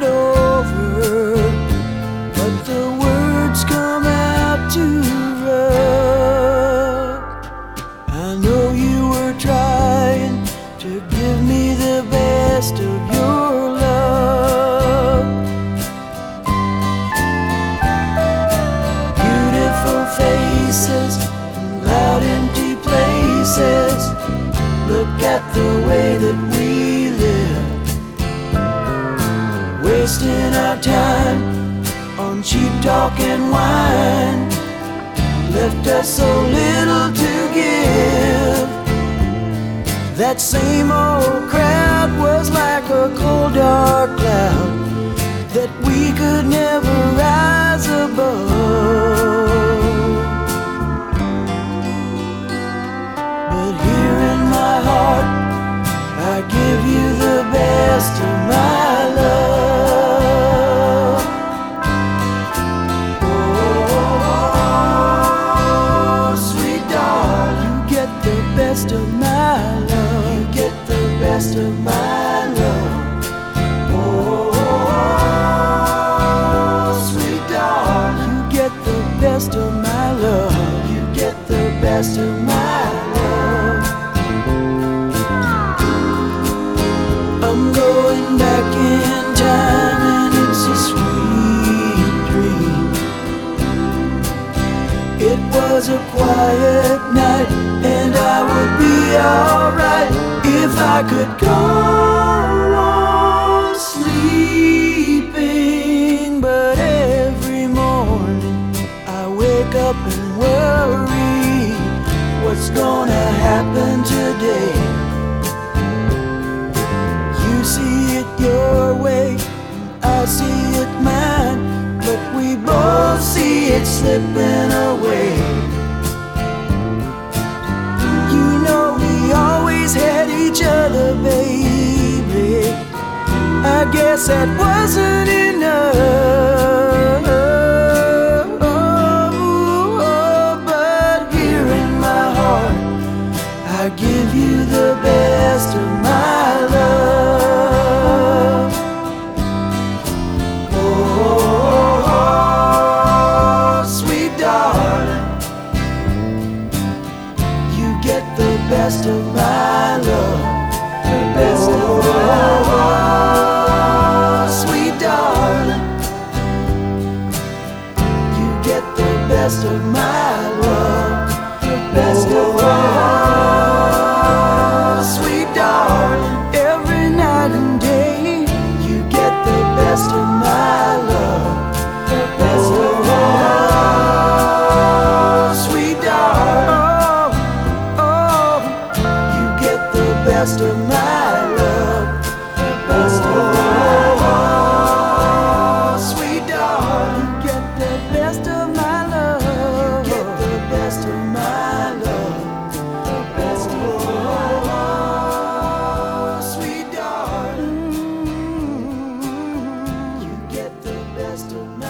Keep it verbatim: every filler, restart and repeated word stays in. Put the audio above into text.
it over, but the words come out too rough. I know you were trying to give me the best of your love. Beautiful faces and loud empty places. Look at the way that we live, wasting our time on cheap talk and wine. Left us so little to give. That same old crowd was like a cold dark cloud that we could never rise above. But here in my heart, I give you the best of my love. Oh, sweet darling, you get the best of my love. You get the best of my love. Oh, sweet darling, you get the best of my love. You get the best of my love. I'm going back in time and it's a sweet dream. It was a quiet night and I would be alright if I could go on sleeping. But every morning I wake up and worry, what's gonna happen today? You see it your way, I see it mine, but we both see it slipping away. You know we always had each other, baby. I guess that wasn't enough. But here in my heart, I give you the best of my love. Oh, sweet darling, you get the best of my love. The best of my love. Sweet darling, you get the best of my love. The best of my love. Sweet darling, every night and day, you get the best of my love. The best of my love. Sweet darling, oh, oh, you get the best of my love. The best of my love. Sweet darling, you get the best of my love. You get the best of my love. The best of my love. Sweet darling, you get the best of my love.